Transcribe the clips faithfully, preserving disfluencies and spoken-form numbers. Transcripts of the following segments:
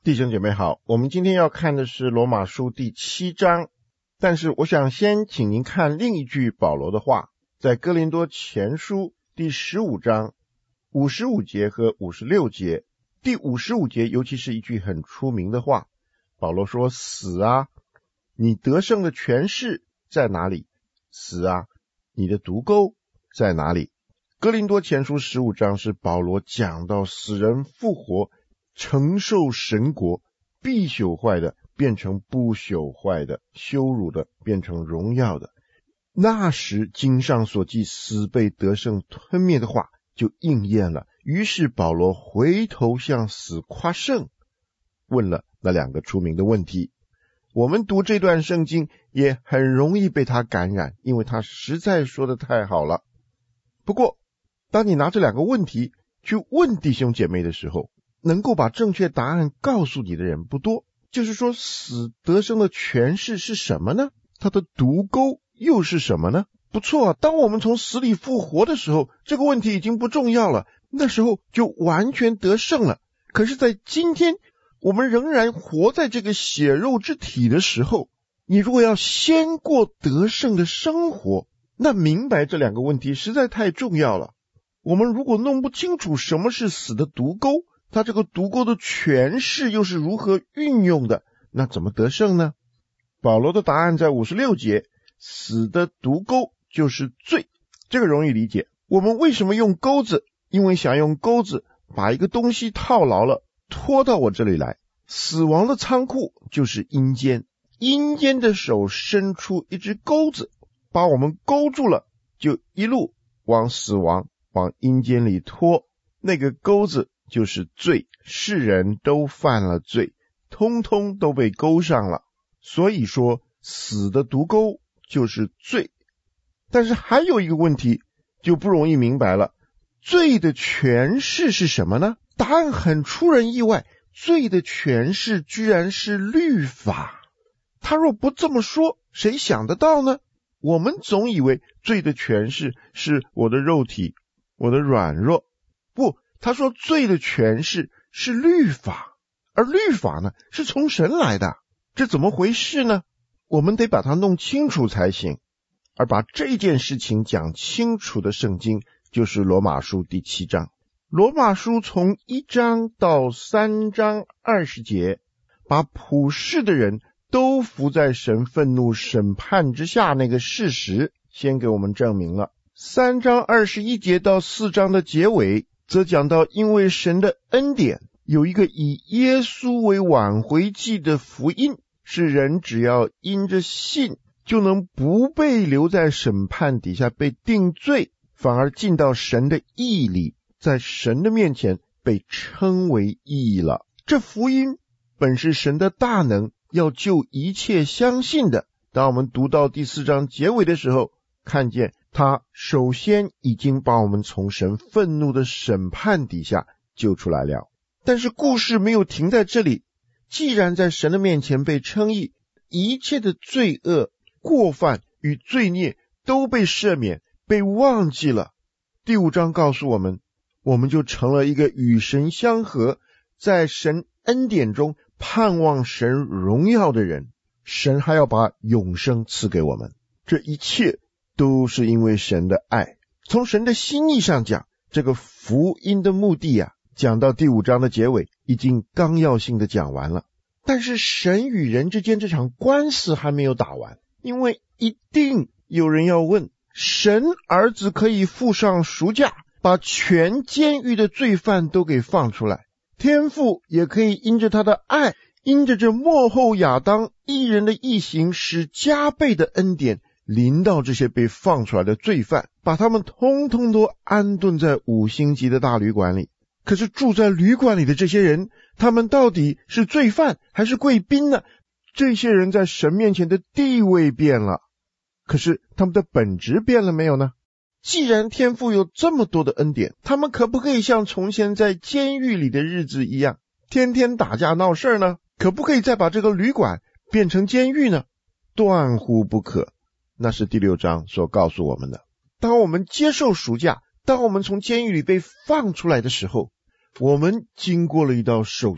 弟兄姐妹好，我们今天要看的是罗马书第七章，但是我想先请您看另一句保罗的话，在哥林多前书第十五章五十五节和五十六节。第五十五节尤其是一句很出名的话，保罗说：死啊，你得胜的权势在哪里？死啊，你的毒钩在哪里？哥林多前书十五章是保罗讲到死人复活，承受神国，必朽坏的变成不朽坏的，羞辱的变成荣耀的。那时经上所记死被得胜吞灭的话就应验了，于是保罗回头向死夸胜，问了那两个出名的问题。我们读这段圣经也很容易被他感染，因为他实在说得太好了。不过当你拿这两个问题去问弟兄姐妹的时候，能够把正确答案告诉你的人不多。就是说，死得生的权势是什么呢？它的毒钩又是什么呢？不错啊，当我们从死里复活的时候，这个问题已经不重要了，那时候就完全得胜了。可是在今天我们仍然活在这个血肉之体的时候，你如果要先过得胜的生活，那明白这两个问题实在太重要了。我们如果弄不清楚什么是死的毒钩，它这个毒钩的权势又是如何运用的，那怎么得胜呢？保罗的答案在五十六节，死的毒钩就是罪。这个容易理解，我们为什么用钩子？因为想用钩子把一个东西套牢了，拖到我这里来。死亡的仓库就是阴间，阴间的手伸出一只钩子，把我们勾住了，就一路往死亡往阴间里拖。那个钩子就是罪，世人都犯了罪，通通都被勾上了。所以说死的毒钩就是罪。但是还有一个问题就不容易明白了，罪的权势是什么呢？答案很出人意外，罪的权势居然是律法。他若不这么说，谁想得到呢？我们总以为罪的权势是我的肉体，我的软弱。不，他说罪的权势是律法，而律法呢是从神来的。这怎么回事呢？我们得把它弄清楚才行。而把这件事情讲清楚的圣经就是罗马书第七章。罗马书从一章到三章二十节，把普世的人都伏在神愤怒审判之下那个事实先给我们证明了。三章二十一节到四章的结尾则讲到，因为神的恩典有一个以耶稣为挽回祭的福音，是人只要因着信就能不被留在审判底下被定罪，反而进到神的义里，在神的面前被称为义了。这福音本是神的大能，要救一切相信的。当我们读到第四章结尾的时候，看见他首先已经把我们从神愤怒的审判底下救出来了。但是故事没有停在这里，既然在神的面前被称义，一切的罪恶、过犯与罪孽都被赦免，被忘记了。第五章告诉我们，我们就成了一个与神相合，在神恩典中盼望神荣耀的人。神还要把永生赐给我们，这一切都是因为神的爱。从神的心意上讲，这个福音的目的啊，讲到第五章的结尾已经纲要性的讲完了。但是神与人之间这场官司还没有打完，因为一定有人要问，神儿子可以付上赎价，把全监狱的罪犯都给放出来，天父也可以因着他的爱，因着这末后亚当一人的义行，使加倍的恩典临到这些被放出来的罪犯，把他们通通都安顿在五星级的大旅馆里。可是住在旅馆里的这些人，他们到底是罪犯还是贵宾呢？这些人在神面前的地位变了，可是他们的本质变了没有呢？既然天父有这么多的恩典，他们可不可以像从前在监狱里的日子一样，天天打架闹事呢？可不可以再把这个旅馆变成监狱呢？断乎不可。那是第六章所告诉我们的。当我们接受赎价，当我们从监狱里被放出来的时候，我们经过了一道手续，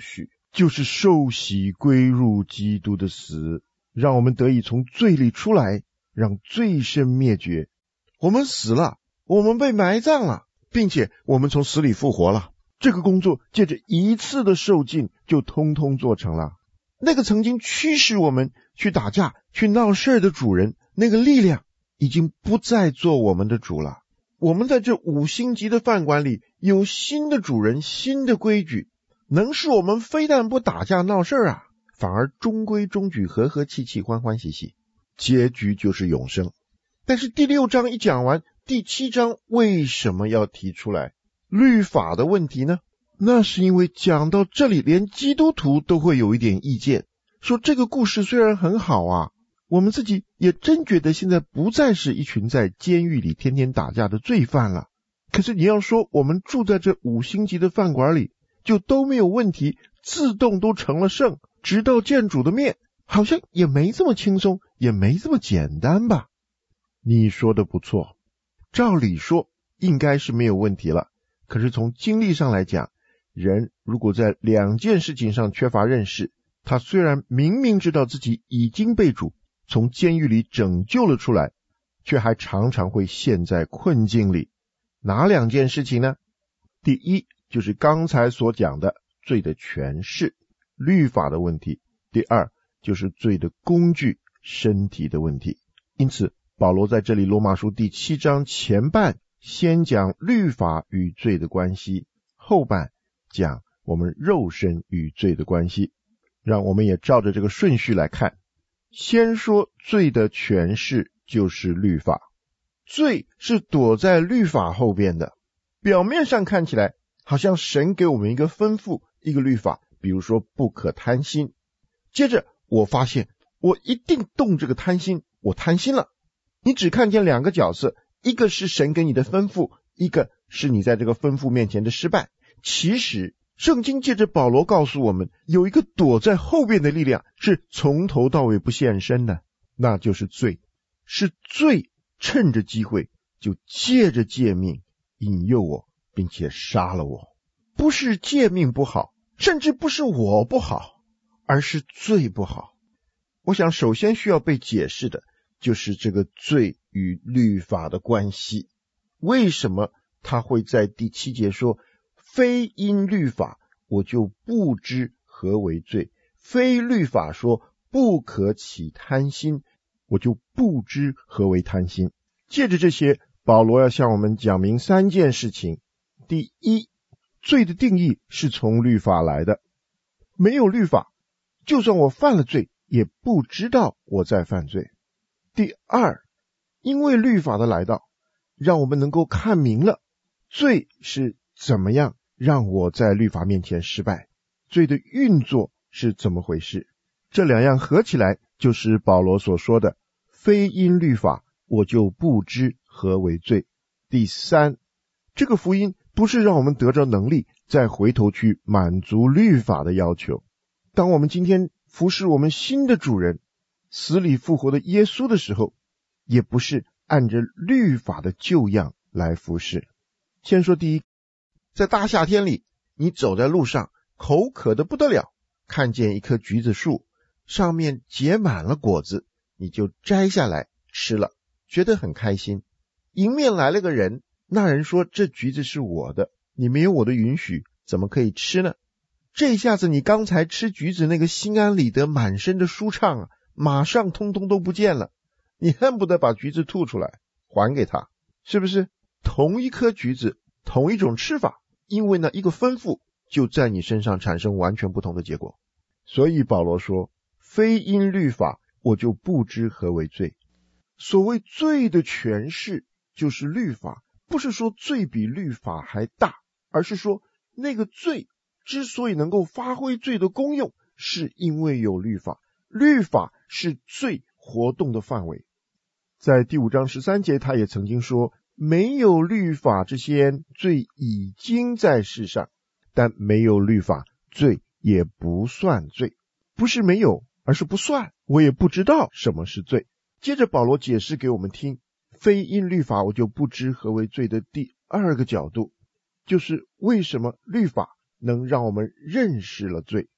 就是受洗归入基督的死，让我们得以从罪里出来，让罪身灭绝。我们死了，我们被埋葬了，并且我们从死里复活了。这个工作借着一次的受尽就通通做成了。那个曾经驱使我们去打架去闹事的主人，那个力量已经不再做我们的主了。我们在这五星级的饭馆里有新的主人，新的规矩，能使我们非但不打架闹事啊，反而中规中矩，和和气气，欢欢喜喜，结局就是永生。但是第六章一讲完，第七章为什么要提出来律法的问题呢？那是因为讲到这里，连基督徒都会有一点意见，说这个故事虽然很好啊，我们自己也真觉得现在不再是一群在监狱里天天打架的罪犯了。可是你要说我们住在这五星级的饭馆里，就都没有问题，自动都成了圣，直到见主的面，好像也没这么轻松，也没这么简单吧？你说的不错，照理说应该是没有问题了。可是从经历上来讲，人如果在两件事情上缺乏认识，他虽然明明知道自己已经被主从监狱里拯救了出来，却还常常会陷在困境里。哪两件事情呢？第一，就是刚才所讲的罪的权势，律法的问题。第二，就是罪的工具，身体的问题。因此保罗在这里罗马书第七章前半先讲律法与罪的关系，后半讲我们肉身与罪的关系。让我们也照着这个顺序来看。先说罪的权势，就是律法。罪是躲在律法后边的，表面上看起来好像神给我们一个吩咐，一个律法，比如说不可贪心。接着我发现我一定动这个贪心，我贪心了。你只看见两个角色，一个是神给你的吩咐，一个是你在这个吩咐面前的失败。其实圣经借着保罗告诉我们，有一个躲在后边的力量是从头到尾不现身的，那就是罪。是罪趁着机会就借着诫命引诱我，并且杀了我。不是诫命不好，甚至不是我不好，而是罪不好。我想首先需要被解释的就是这个罪与律法的关系。为什么他会在第七节说，非因律法我就不知何为罪，非律法说不可起贪心，我就不知何为贪心。借着这些，保罗要向我们讲明三件事情。第一，罪的定义是从律法来的，没有律法，就算我犯了罪，也不知道我在犯罪。第二，因为律法的来到，让我们能够看明了罪是怎么样让我在律法面前失败，罪的运作是怎么回事。这两样合起来就是保罗所说的，非因律法我就不知何为罪。第三，这个福音不是让我们得着能力再回头去满足律法的要求。当我们今天服侍我们新的主人，死里复活的耶稣的时候，也不是按着律法的旧样来服侍。先说第一，在大夏天里，你走在路上，口渴得不得了，看见一棵橘子树，上面结满了果子，你就摘下来吃了，觉得很开心。迎面来了个人，那人说这橘子是我的，你没有我的允许，怎么可以吃呢？这下子你刚才吃橘子那个心安理得满身的舒畅啊，马上通通都不见了，你恨不得把橘子吐出来还给他，是不是？同一颗橘子，同一种吃法，因为呢一个吩咐就在你身上产生完全不同的结果。所以保罗说，非因律法我就不知何为罪。所谓罪的权势就是律法，不是说罪比律法还大，而是说那个罪之所以能够发挥罪的功用，是因为有律法，律法是罪活动的范围。在第五章十三节他也曾经说，没有律法之先，罪已经在世上，但没有律法，罪也不算罪。不是没有，而是不算，我也不知道什么是罪。接着保罗解释给我们听，非因律法我就不知何为罪的第二个角度，就是为什么律法能让我们认识了罪。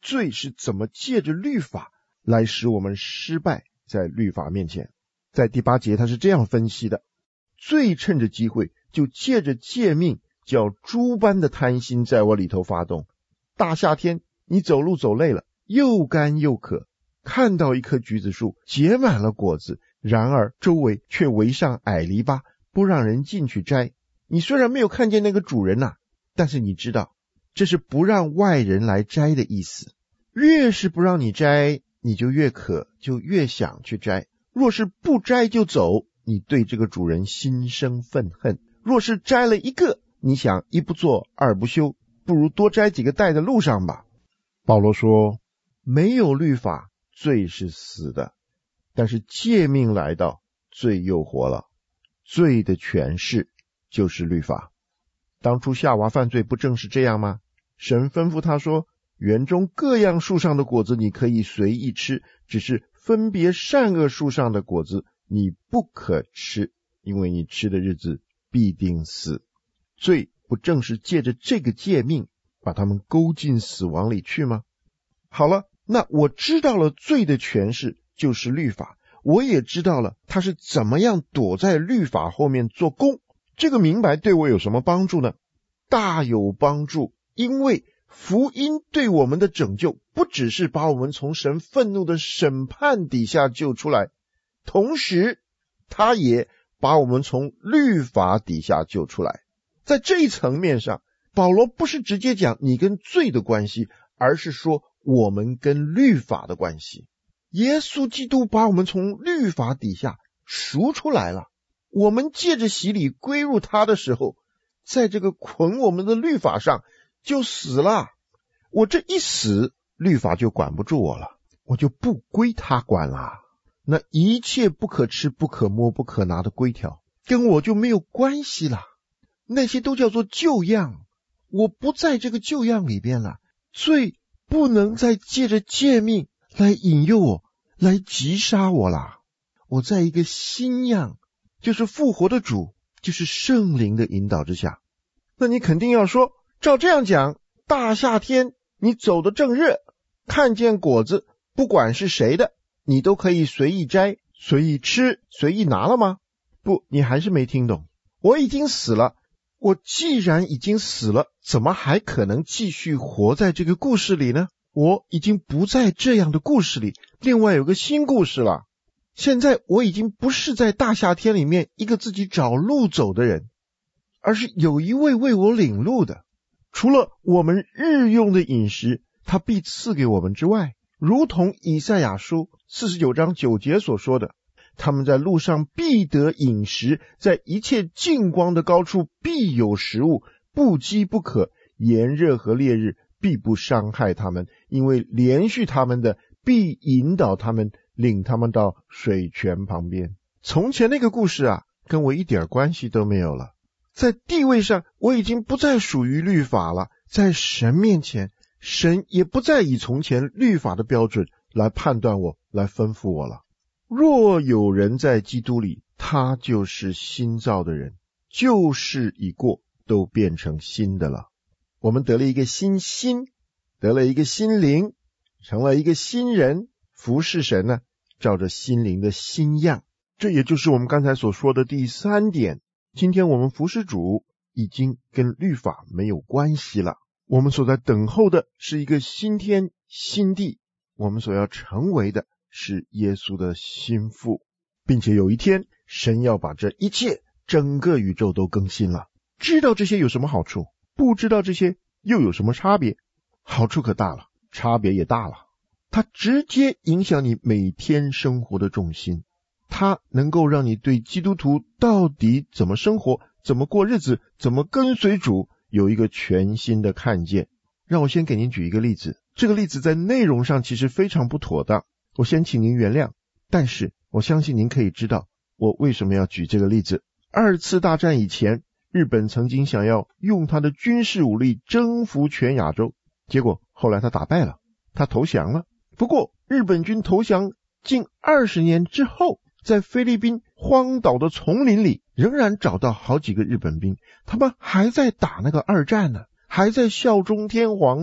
罪是怎么借着律法来使我们失败在律法面前。在第八节他是这样分析的，罪趁着机会就借着诫命，叫猪般的贪心在我里头发动。大夏天你走路走累了，又干又渴，看到一棵橘子树结满了果子，然而周围却围上矮篱笆，不让人进去摘。你虽然没有看见那个主人啊，但是你知道这是不让外人来摘的意思。越是不让你摘，你就越渴，就越想去摘。若是不摘就走，你对这个主人心生愤恨。若是摘了一个，你想一不做二不休，不如多摘几个带在路上吧。保罗说，没有律法，罪是死的，但是诫命来到，罪又活了。罪的权势就是律法。当初夏娃犯罪不正是这样吗？神吩咐他说，园中各样树上的果子你可以随意吃，只是分别善恶树上的果子你不可吃，因为你吃的日子必定死。罪不正是借着这个诫命把他们勾进死亡里去吗？好了，那我知道了罪的权势就是律法，我也知道了他是怎么样躲在律法后面做工。这个明白对我有什么帮助呢？大有帮助，因为福音对我们的拯救不只是把我们从神愤怒的审判底下救出来，同时他也把我们从律法底下救出来。在这一层面上，保罗不是直接讲你跟罪的关系，而是说我们跟律法的关系。耶稣基督把我们从律法底下赎出来了，我们借着洗礼归入他的时候，在这个捆我们的律法上就死了。我这一死，律法就管不住我了，我就不归他管了。那一切不可吃不可摸不可拿的规条跟我就没有关系了，那些都叫做旧样，我不在这个旧样里边了。罪不能再借着诫命来引诱我，来击杀我了。我在一个新样，就是复活的主，就是圣灵的引导之下。那你肯定要说，照这样讲，大夏天你走得正热，看见果子不管是谁的，你都可以随意摘随意吃随意拿了吗？不，你还是没听懂。我已经死了，我既然已经死了，怎么还可能继续活在这个故事里呢？我已经不在这样的故事里，另外有个新故事了。现在我已经不是在大夏天里面一个自己找路走的人，而是有一位为我领路的。除了我们日用的饮食他必赐给我们之外，如同以赛亚书四十九章九节所说的，他们在路上必得饮食，在一切净光的高处必有食物，不饥不渴，炎热和烈日必不伤害他们，因为连续他们的必引导他们，领他们到水泉旁边。从前那个故事啊，跟我一点关系都没有了。在地位上我已经不再属于律法了，在神面前，神也不再以从前律法的标准来判断我，来吩咐我了。若有人在基督里，他就是新造的人，旧事已过，都变成新的了。我们得了一个新心，得了一个新灵，成了一个新人，服侍神呢，照着心灵的新样。这也就是我们刚才所说的第三点。今天我们服侍主已经跟律法没有关系了，我们所在等候的是一个新天新地，我们所要成为的是耶稣的心腹，并且有一天神要把这一切整个宇宙都更新了。知道这些有什么好处？不知道这些又有什么差别？好处可大了，差别也大了。它直接影响你每天生活的重心，它能够让你对基督徒到底怎么生活，怎么过日子，怎么跟随主有一个全新的看见。让我先给您举一个例子，这个例子在内容上其实非常不妥当，我先请您原谅，但是我相信您可以知道我为什么要举这个例子。二次大战以前，日本曾经想要用他的军事武力征服全亚洲，结果后来他打败了，他投降了。不过日本军投降近二十年之后，在菲律宾荒岛的丛林里仍然找到好几个日本兵，他们还在打那个二战呢，还在效忠天皇呢。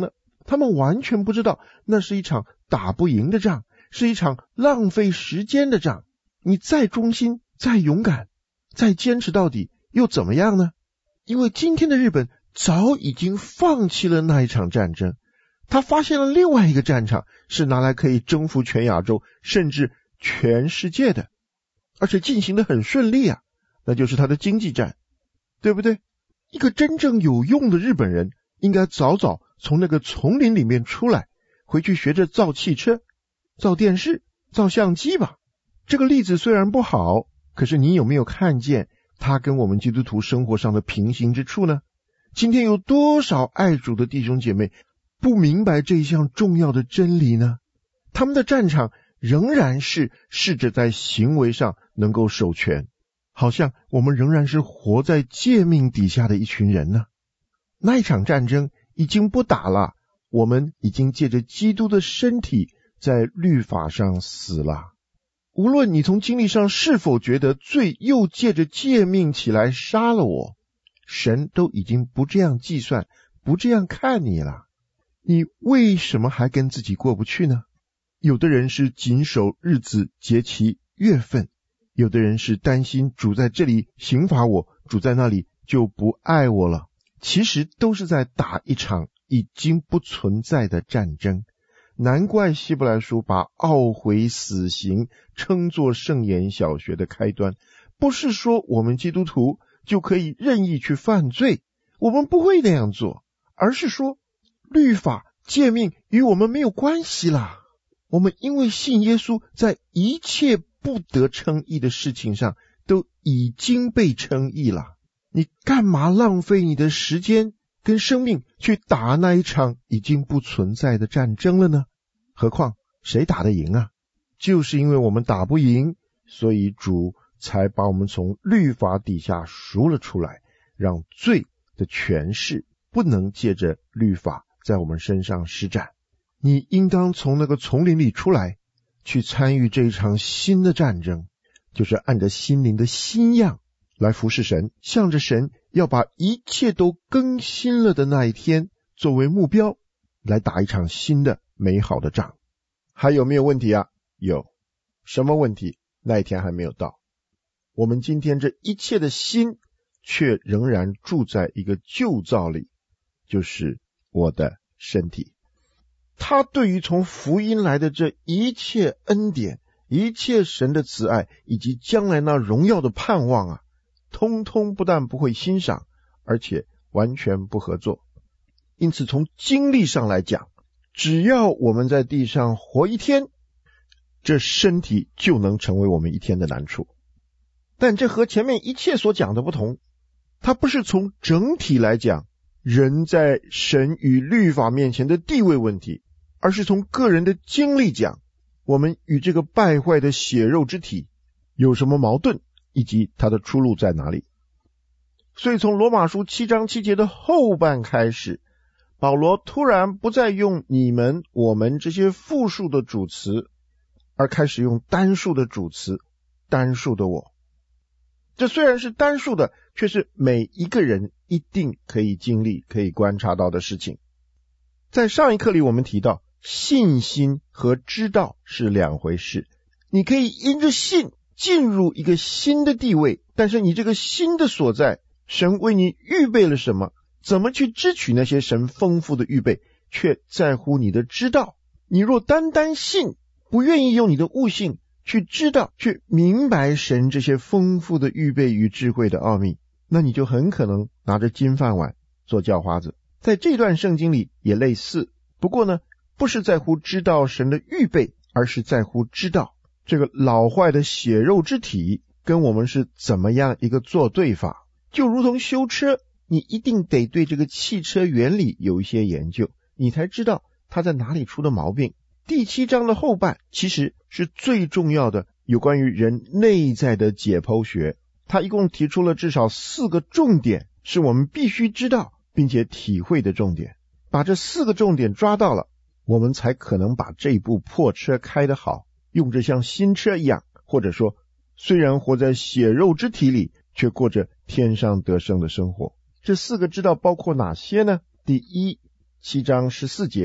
他们完全不知道那是一场打不赢的仗，是一场浪费时间的仗。你再忠心，再勇敢，再坚持到底，又怎么样呢？因为今天的日本早已经放弃了那一场战争，他发现了另外一个战场，是拿来可以征服全亚洲，甚至全世界的，而且进行得很顺利啊，那就是他的经济战，对不对？一个真正有用的日本人，应该早早从那个丛林里面出来，回去学着造汽车、造电视、造相机吧。这个例子虽然不好，可是你有没有看见他跟我们基督徒生活上的平行之处呢？今天有多少爱主的弟兄姐妹不明白这一项重要的真理呢？他们的战场仍然是试着在行为上能够守全，好像我们仍然是活在诫命底下的一群人呢。那一场战争已经不打了，我们已经借着基督的身体在律法上死了。无论你从经历上是否觉得罪又借着诫命起来杀了我，神都已经不这样计算，不这样看你了。你为什么还跟自己过不去呢？有的人是谨守日子、节期、月份，有的人是担心主在这里刑罚我，主在那里就不爱我了。其实都是在打一场已经不存在的战争。难怪希伯来书把懊悔死刑称作圣言小学的开端，不是说我们基督徒就可以任意去犯罪，我们不会那样做，而是说律法诫命与我们没有关系啦。我们因为信耶稣，在一切不得称义的事情上都已经被称义了。你干嘛浪费你的时间跟生命去打那一场已经不存在的战争了呢？何况谁打得赢啊？就是因为我们打不赢，所以主才把我们从律法底下赎了出来，让罪的权势不能借着律法在我们身上施展。你应当从那个丛林里出来，去参与这一场新的战争，就是按着心灵的新样来服侍神，向着神要把一切都更新了的那一天作为目标，来打一场新的美好的仗。还有没有问题啊？有。什么问题？那一天还没有到。我们今天这一切的心却仍然住在一个旧造里，就是我的身体。他对于从福音来的这一切恩典，一切神的慈爱，以及将来那荣耀的盼望啊，通通不但不会欣赏，而且完全不合作。因此从经历上来讲，只要我们在地上活一天，这身体就能成为我们一天的难处。但这和前面一切所讲的不同，它不是从整体来讲人在神与律法面前的地位问题，而是从个人的经历讲，我们与这个败坏的血肉之体有什么矛盾，以及它的出路在哪里。所以从罗马书七章七节的后半开始，保罗突然不再用你们、我们这些复数的主词，而开始用单数的主词，单数的我。这虽然是单数的，却是每一个人一定可以经历、可以观察到的事情。在上一课里我们提到，信心和知道是两回事。你可以因着信进入一个新的地位，但是你这个新的所在，神为你预备了什么？怎么去支取那些神丰富的预备，却在乎你的知道。你若单单信，不愿意用你的悟性去知道，去明白神这些丰富的预备与智慧的奥秘，那你就很可能拿着金饭碗做叫花子。在这段圣经里也类似，不过呢，不是在乎知道神的预备，而是在乎知道这个老坏的血肉之体跟我们是怎么样一个作对法。就如同修车，你一定得对这个汽车原理有一些研究，你才知道它在哪里出的毛病。第七章的后半其实是最重要的有关于人内在的解剖学，它一共提出了至少四个重点，是我们必须知道并且体会的重点。把这四个重点抓到了，我们才可能把这部破车开得好，用着像新车一样，或者说虽然活在血肉之体里，却过着天上得胜的生活。这四个知道包括哪些呢？第一，七章十四节，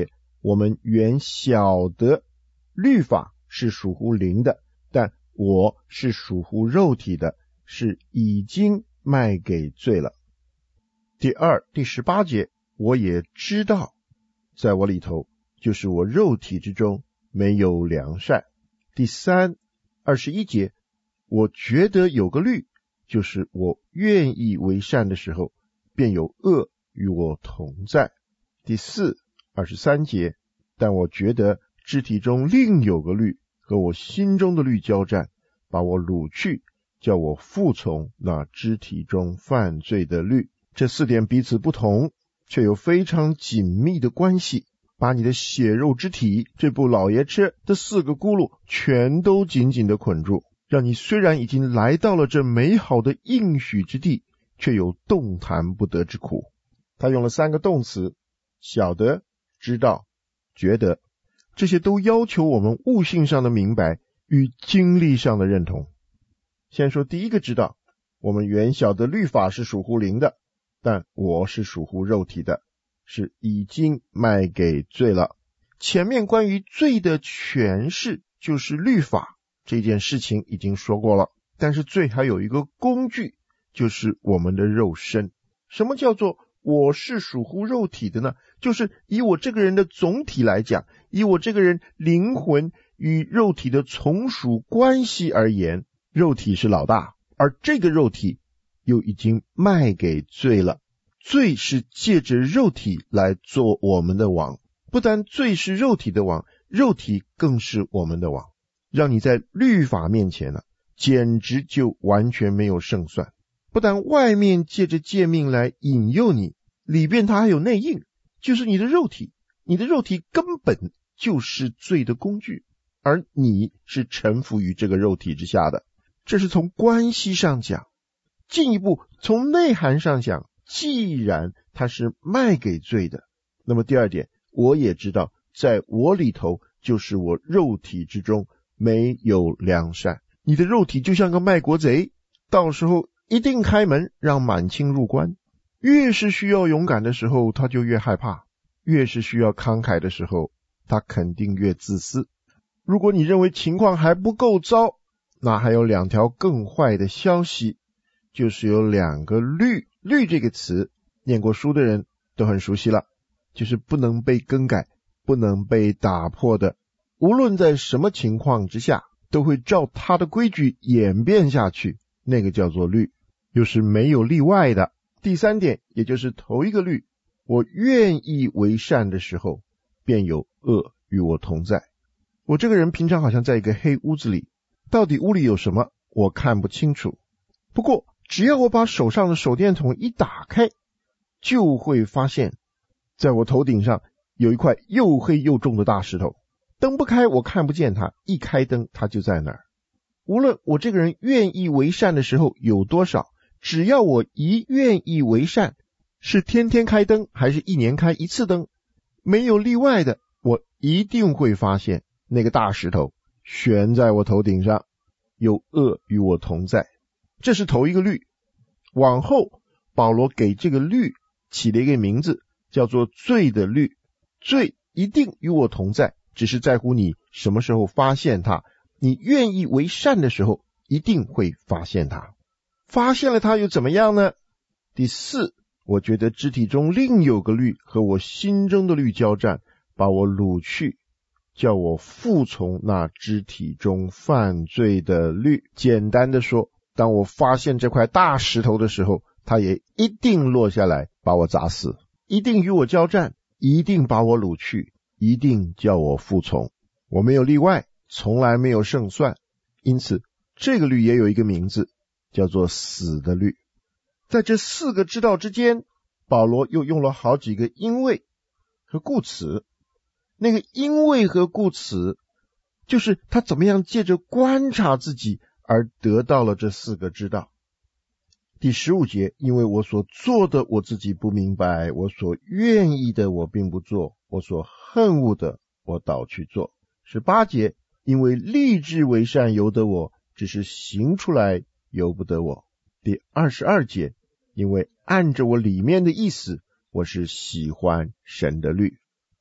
我们原晓得律法是属乎灵的，但我是属乎肉体的，是已经卖给罪了。第二，第十八节，我也知道在我里头，就是我肉体之中没有良善。第三，二十一节，我觉得有个律，就是我愿意为善的时候，便有恶与我同在。第四，二十三节，但我觉得肢体中另有个律，和我心中的律交战，把我掳去，叫我服从那肢体中犯罪的律。这四点彼此不同，却有非常紧密的关系，把你的血肉之体这部老爷车的四个轱辘全都紧紧地捆住，让你虽然已经来到了这美好的应许之地，却有动弹不得之苦。他用了三个动词，晓得、知道、觉得，这些都要求我们悟性上的明白与经历上的认同。先说第一个知道，我们原晓得律法是属乎灵的，但我是属乎肉体的，是已经卖给罪了。前面关于罪的诠释就是律法，这件事情已经说过了，但是罪还有一个工具，就是我们的肉身。什么叫做我是属乎肉体的呢？就是以我这个人的总体来讲，以我这个人灵魂与肉体的从属关系而言，肉体是老大，而这个肉体又已经卖给罪了。罪是借着肉体来做我们的王，不但罪是肉体的王，肉体更是我们的王，让你在律法面前呢、啊，简直就完全没有胜算。不但外面借着诫命来引诱你，里边它还有内应，就是你的肉体，你的肉体根本就是罪的工具，而你是臣服于这个肉体之下的。这是从关系上讲，进一步从内涵上讲，既然它是卖给罪的，那么第二点，我也知道在我里头，就是我肉体之中没有良善。你的肉体就像个卖国贼，到时候一定开门让满清入关。越是需要勇敢的时候，他就越害怕；越是需要慷慨的时候，他肯定越自私。如果你认为情况还不够糟，那还有两条更坏的消息，就是有两个律。律这个词，念过书的人都很熟悉了，就是不能被更改，不能被打破的，无论在什么情况之下，都会照他的规矩演变下去，那个叫做律，又是没有例外的。第三点，也就是头一个律，我愿意为善的时候，便有恶与我同在。我这个人平常好像在一个黑屋子里，到底屋里有什么我看不清楚，不过只要我把手上的手电筒一打开，就会发现在我头顶上有一块又黑又重的大石头，灯不开我看不见它，一开灯它就在那儿。无论我这个人愿意为善的时候有多少，只要我一愿意为善，是天天开灯还是一年开一次灯，没有例外的，我一定会发现那个大石头悬在我头顶上，有恶与我同在。这是头一个律。往后保罗给这个律起了一个名字，叫做罪的律。罪一定与我同在，只是在乎你什么时候发现它。你愿意为善的时候，一定会发现它。发现了它又怎么样呢？第四，我觉得肢体中另有个律，和我心中的律交战，把我掳去，叫我服从那肢体中犯罪的律。简单的说，当我发现这块大石头的时候，它也一定落下来把我砸死，一定与我交战，一定把我掳去，一定叫我服从。我没有例外，从来没有胜算。因此这个律也有一个名字，叫做死的律。在这四个知道之间，保罗又用了好几个因为和故词。那个因为和故词，就是他怎么样借着观察自己而得到了这四个知道。第十五节，因为我所做的我自己不明白，我所愿意的我并不做，我所恨恶的我倒去做。十八节，因为立志为善由得我，只是行出来由不得我。第二十二节，因为按着我里面的意思，我是喜欢神的律。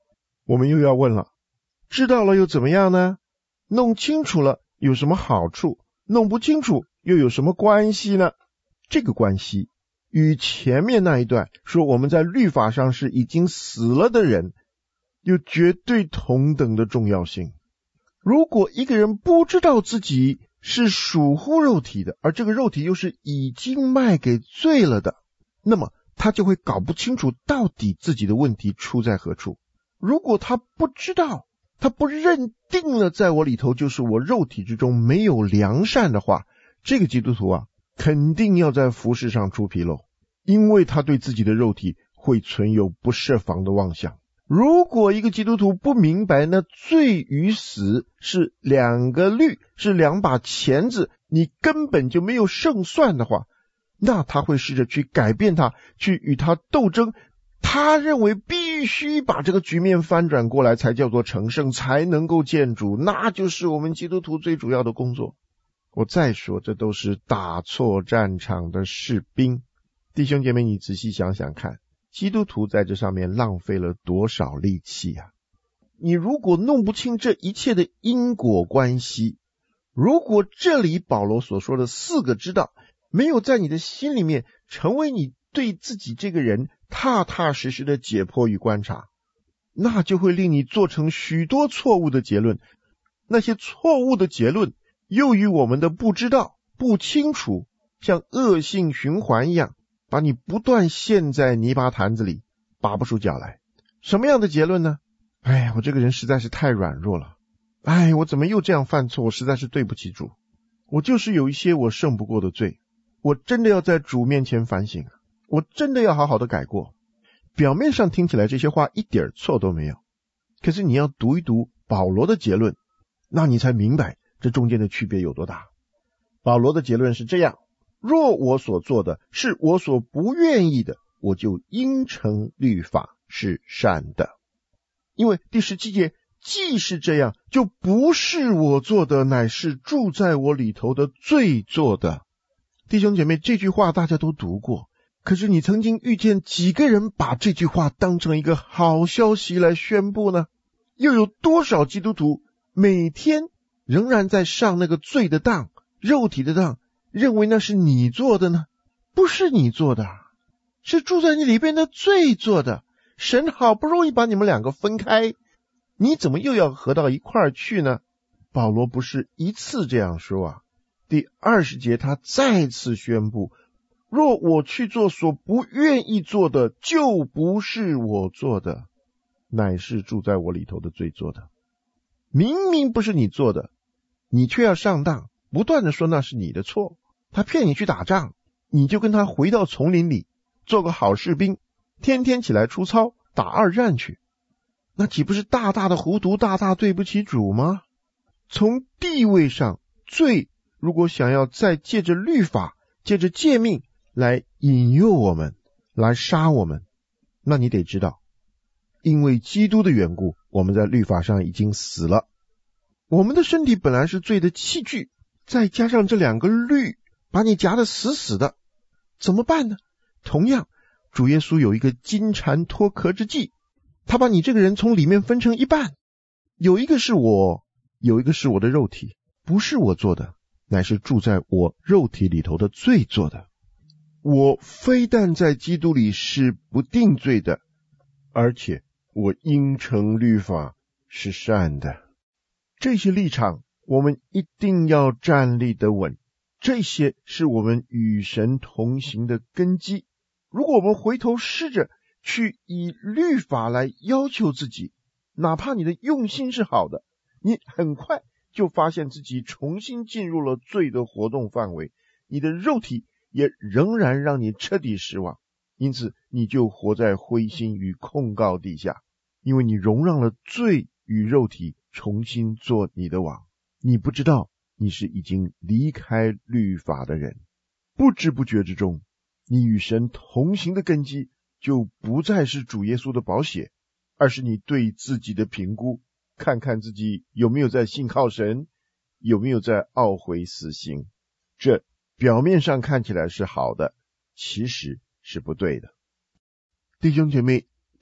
我们又要问了，知道了又怎么样呢？弄清楚了有什么好处？弄不清楚又有什么关系呢？这个关系与前面那一段说我们在律法上是已经死了的人有绝对同等的重要性。如果一个人不知道自己是属乎肉体的，而这个肉体又是已经卖给罪了的，那么他就会搞不清楚到底自己的问题出在何处。如果他不知道，他不认定了在我里头就是我肉体之中没有良善的话，这个基督徒啊，肯定要在服事上出纰漏，因为他对自己的肉体会存有不设防的妄想。如果一个基督徒不明白那罪与死是两个律，是两把钳子，你根本就没有胜算的话，那他会试着去改变它，去与他斗争。他认为必须把这个局面翻转过来才叫做成圣，才能够见主，那就是我们基督徒最主要的工作。我再说，这都是打错战场的士兵。弟兄姐妹，你仔细想想看，基督徒在这上面浪费了多少力气啊！你如果弄不清这一切的因果关系，如果这里保罗所说的四个知道没有在你的心里面成为你对自己这个人踏踏实实的解剖与观察，那就会令你做成许多错误的结论。那些错误的结论又与我们的不知道、不清楚像恶性循环一样，把你不断陷在泥巴坛子里，拔不出脚来。什么样的结论呢？哎，我这个人实在是太软弱了，哎，我怎么又这样犯错？我实在是对不起主，我就是有一些我胜不过的罪，我真的要在主面前反省，我真的要好好的改过。表面上听起来这些话一点错都没有，可是你要读一读保罗的结论，那你才明白这中间的区别有多大。保罗的结论是这样：若我所做的是我所不愿意的，我就应承律法是善的。因为第十七节，既是这样，就不是我做的，乃是住在我里头的罪做的。弟兄姐妹，这句话大家都读过，可是你曾经遇见几个人把这句话当成一个好消息来宣布呢？又有多少基督徒每天仍然在上那个罪的当，肉体的当，认为那是你做的呢？不是你做的，是住在你里边的罪做的。神好不容易把你们两个分开，你怎么又要合到一块儿去呢？保罗不是一次这样说啊。第二十节他再次宣布，若我去做所不愿意做的，就不是我做的，乃是住在我里头的罪做的。明明不是你做的，你却要上当，不断的说那是你的错。他骗你去打仗，你就跟他回到丛林里做个好士兵，天天起来出操打二战去，那岂不是大大的糊涂，大大对不起主吗？从地位上，罪如果想要再借着律法，借着诫命来引诱我们，来杀我们，那你得知道，因为基督的缘故，我们在律法上已经死了。我们的身体本来是罪的器具，再加上这两个律把你夹得死死的，怎么办呢？同样，主耶稣有一个金蝉脱壳之计，他把你这个人从里面分成一半，有一个是我，有一个是我的肉体，不是我做的，乃是住在我肉体里头的罪做的。我非但在基督里是不定罪的，而且我应承律法是善的。这些立场我们一定要站立得稳，这些是我们与神同行的根基。如果我们回头试着去以律法来要求自己，哪怕你的用心是好的，你很快就发现自己重新进入了罪的活动范围，你的肉体也仍然让你彻底失望，因此你就活在灰心与控告底下，因为你容让了罪与肉体重新做你的王。你不知道你是已经离开律法的人，不知不觉之中，你与神同行的根基就不再是主耶稣的宝血，而是你对自己的评估，看看自己有没有在信靠神，有没有在懊悔死刑。这表面上看起来是好的，其实是不对的。弟兄姐妹，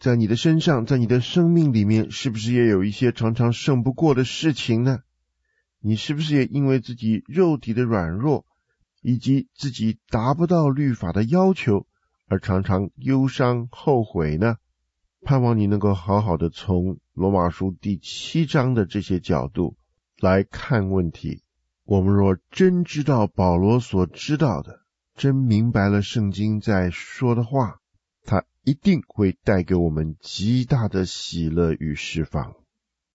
在你的身上，在你的生命里面，是不是也有一些常常胜不过的事情呢？你是不是也因为自己肉体的软弱，以及自己达不到律法的要求，而常常忧伤后悔呢？盼望你能够好好的从罗马书第七章的这些角度来看问题。我们若真知道保罗所知道的，真明白了圣经在说的话，它一定会带给我们极大的喜乐与释放。